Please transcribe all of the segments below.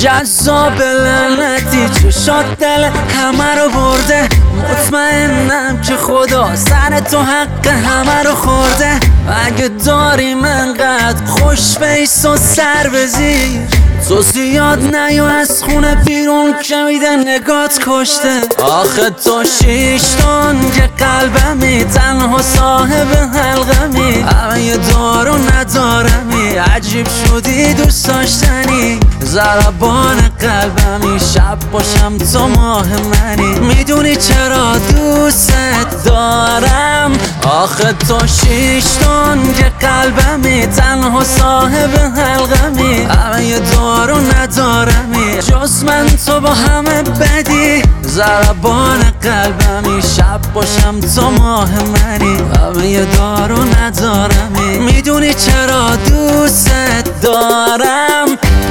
جذاب لعنتی چشات دل همه رو برده، مطمئنم که خدا سر تو حق همه رو خورده. اگه داریم انقدر خوش بیس و سر بزیر، تو زیاد نیو از خونه بیرون که میده نگات کشته. آخه تو شیشتون که قلبمی، تنها صاحب حلقمی، همه یه دارو ندارمی، عجیب شدی دوست داشتنی، ضربان قلبمی، شب باشم تو ماه منی، میدونی چرا دوست دارم. آخه تو شیشتون که قلبمی، تنها صاحب حلقمی، همه یه دارو ندارمی، جز من تو با همه بدی، ضربان قلبمی، شب باشم تو ماه منی، همه یه دارو ندارمی، میدونی چرا دوست دارم.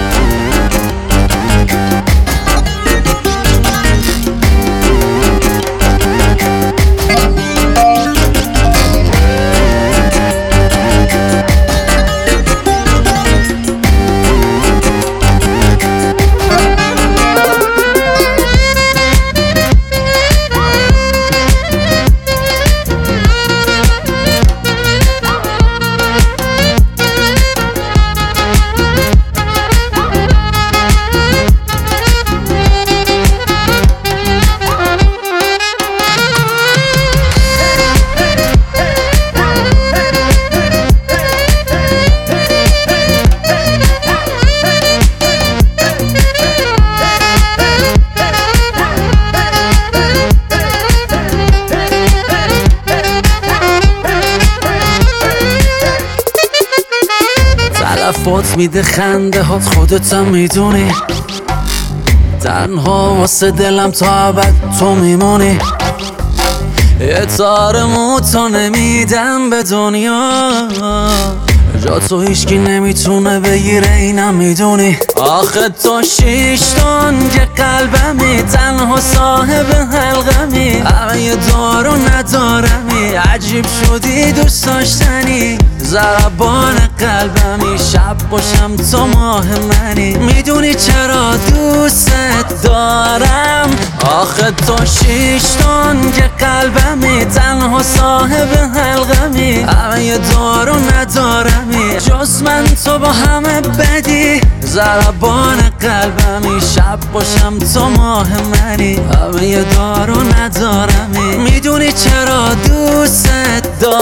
تلفات میده خنده هات، خودتم میدونی، تنها واسه دلم تا ابد تو میمونی. یه تار موتو نمیدم به دنیا، جا تو هیچکی نمیتونه بگیره اینم میدونی. آخه تو شیشتون که قلبمی، تنها صاحب حلقمی، همه یه دارو ندارمی، عجیب شدی دوست داشتنی، ضربان قلبمی، شب باشم تو ماه منی، میدونی چرا دوست دارم. آخه تو شیشتون که قلبمی، تنها صاحب حلقمی، همه یه دارو ندارمی، جز من تو با همه بدی، ضربان قلبمی، شب باشم تو ماه منی، همه یه دارو ندارمی، میدونی چرا دوست دارم.